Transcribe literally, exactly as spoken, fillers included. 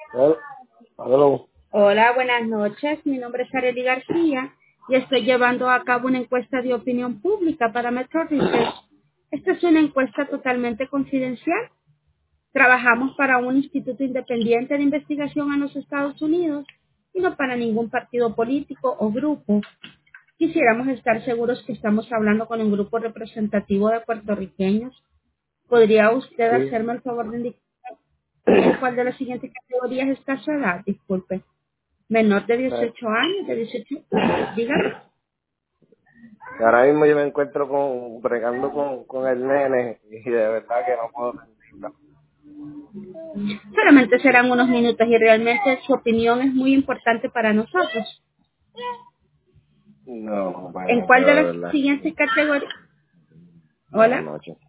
Hello. Hello. Hola, buenas noches. Mi nombre es Arely García y estoy llevando a cabo una encuesta de opinión pública para Metro Research. Esta es una encuesta totalmente confidencial. Trabajamos para un instituto independiente de investigación en los Estados Unidos y no para ningún partido político o grupo. Quisiéramos estar seguros que estamos hablando con un grupo representativo de puertorriqueños. ¿Podría usted Sí. hacerme el favor de indicar en cuál de las siguientes categorías está su edad? Disculpe. Menor de Eh, dieciocho años, de dieciocho, dígame. Ahora mismo yo me encuentro con bregando con, con el nene y de verdad que no puedo atenderlo. Solamente serán unos minutos y realmente su opinión es muy importante para nosotros. No, ¿En bueno, cuál pero de de las verdad. siguientes categorías? Buenas Hola. noches.